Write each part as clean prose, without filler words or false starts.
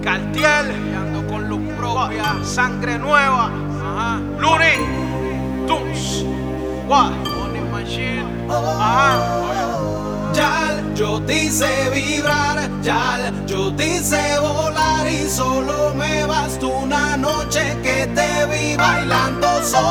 Cartier, y ando con luz propia, sangre nueva. Ajá. Looney Tunes, what? Money Machine. Ajá. Yal, yo te hice vibrar, Yal, yo te hice volar y solo me bastó una noche que te vi bailando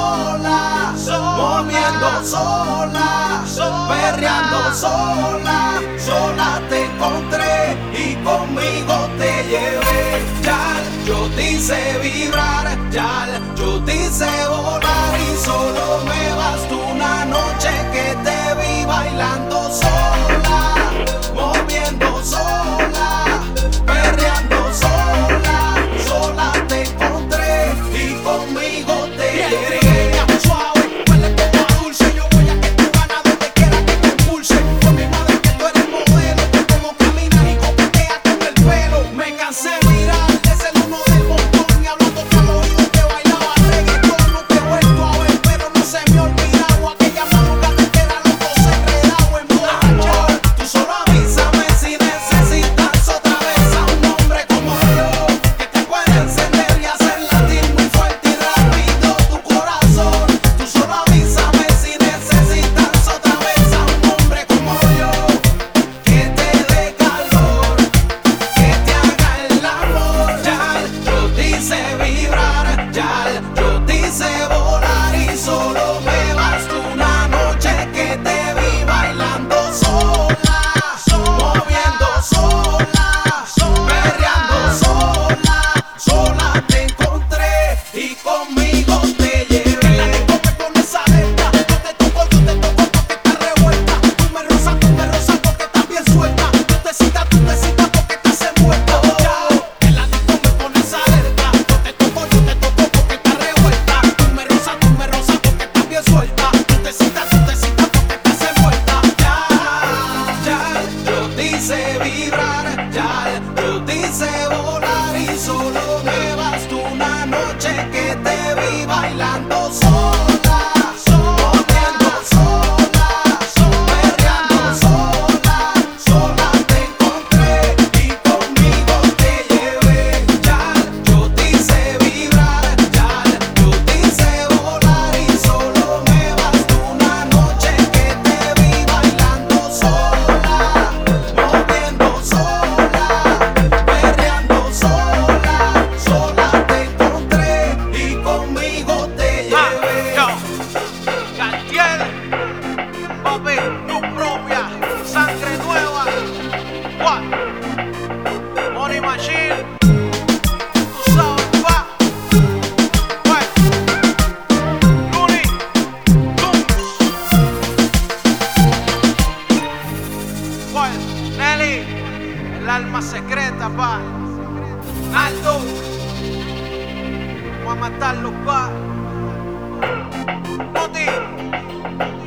sola, moviendo sola, perreando sola, sola te encontré y conmigo te llevé. Yal, yo te hice vibrar, Yal, yo te hice volar y solo me bastó una noche que te vi bailando sola, moviendo sola, perreando sola, sola te encontré y conmigo te llevé. Suave, huele como dulce, yo voy a que tú ganas donde quiera que te impulse. Con mi madre que tú eres modelo, que como caminas y coqueteas con el pelo. Me cansé viral de ser uno del montón y hablando al oído que bailaba reggaetón. No te he vuelto a ver, pero no se me ha olvidado aquella madrugada que eran los dos enredados en borrachón. Tú solo avísame si necesitas otra vez a un hombre como yo, que te puede encender y hacer latir muy fuerte y rápido tu corazón. Tú solo avísame si necesitas otra vez a un hombre como yo, que te dé calor, que te haga el amor. Yal, yo te hice vibrar, Yal, yo te hice volar y solo me bastó una noche que te vi bailando sola, moviendo sola, perreando sola, sola te encontré y conmigo te llevé. La que come con esa alerta, yo te toco porque estás revuelta. Tú me rozas porque estás bien suelta. Tú te citas porque estás envuelta. En la disco me pones alerta, yo te toco porque estás revuelta. Tú me rozas porque estás bien suelta. Tú te citas porque estás envuelta. Yal, yo te hice vibrar, Yal, yo te hice volar y solo me bastó una noche que te vi bailando sola, moviendo sola, perreando sola, sola te encontré y conmigo te llevé. Yal, yo te hice vibrar, Yal, yo te hice volar y solo me bastó una noche que te vi bailando sola, moviendo sola, perreando sola, sola te encontré y conmigo te llevé. Yo, Cartier, papi, luz propia, sangre nueva. What? Money Machine. Tú sabes, pa. What? Looney Tunes. What? Nelly, el alma secreta, pa. Aldo, vamos a matarlo, pa. Noti.